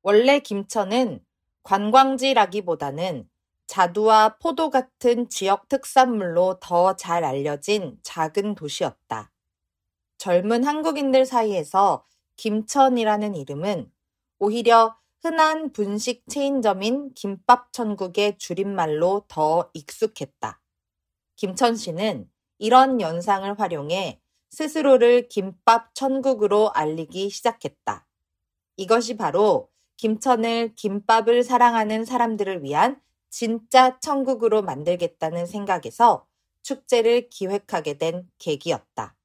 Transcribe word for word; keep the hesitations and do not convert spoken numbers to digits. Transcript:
원래 김천은 관광지라기보다는 자두와 포도 같은 지역 특산물로 더 잘 알려진 작은 도시였다. 젊은 한국인들 사이에서 김천이라는 이름은 오히려 흔한 분식 체인점인 김밥천국의 줄임말로 더 익숙했다. 김천시는 이런 연상을 활용해 스스로를 김밥천국으로 알리기 시작했다. 이것이 바로 김천을 김밥을 사랑하는 사람들을 위한 진짜 천국으로 만들겠다는 생각에서 축제를 기획하게 된 계기였다.